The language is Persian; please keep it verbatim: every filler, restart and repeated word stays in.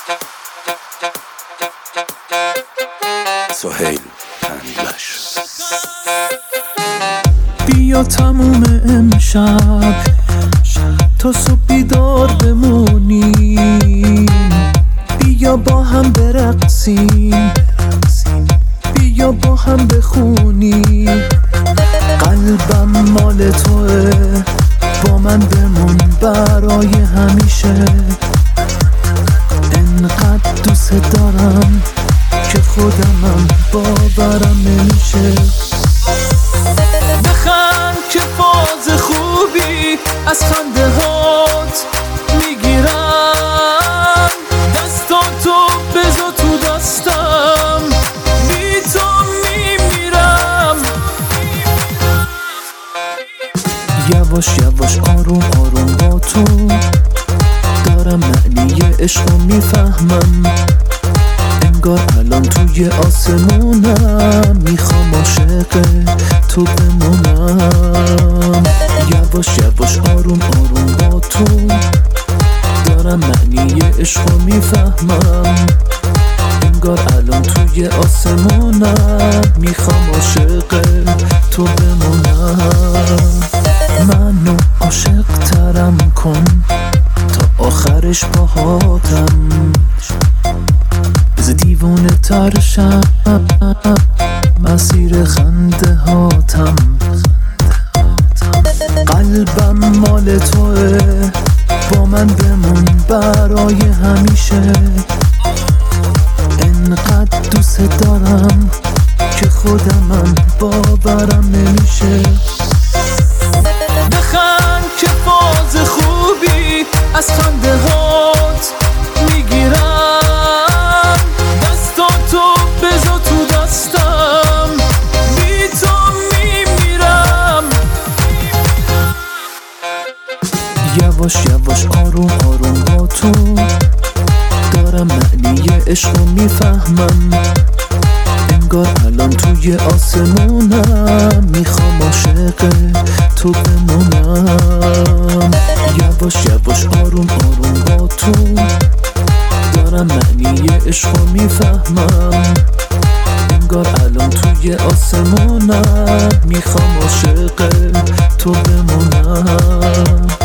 سهیل پنبش. بیا تموم امشب تا صبح بیدار بمونیم، بیا با هم برقصیم، بیا با هم بخونیم. قلبم مال توه، با من بمون برای همیشه. انقدر دوست دارم که خودمم باورم نمیشه. بخند که فاز خوبی از خنده هات میگیرم، دستاتو بذار تو دستم، بی تو میمیرم. یواش یواش آروم آروم با تو دارم معنی عشقو میفهمم. انگار الان توی آسمونم، میخوام عاشق تو بمونم. یواش یواش آروم آروم با تو دارم معنی عشقو میفهمم. انگار الان توی آسمونم، میخوام عاشق تو بمونم. منو عاشق ترم کن تا آخرش باهاتم، بز دیوونه ترشم مسیر خنده هاتم. قلبم مال توه، با من بمون برای همیشه. انقدر دوست دارم که خودمم باورم نمیشه. بخند که فاز خوبی از خنده هات میگیرم، دستاتو بذار تو دستم، بی تو میمیرم. یواش یواش آروم آروم با تو دارم معنی عشقو میفهمم. انگار الان توی آسمونم، میخوام عاشق تو بمونم. یواش یواش آروم آروم با تو دارم معنی عشقو میفهمم. انگار الان توی آسمونم، میخوام عاشق تو بمونم.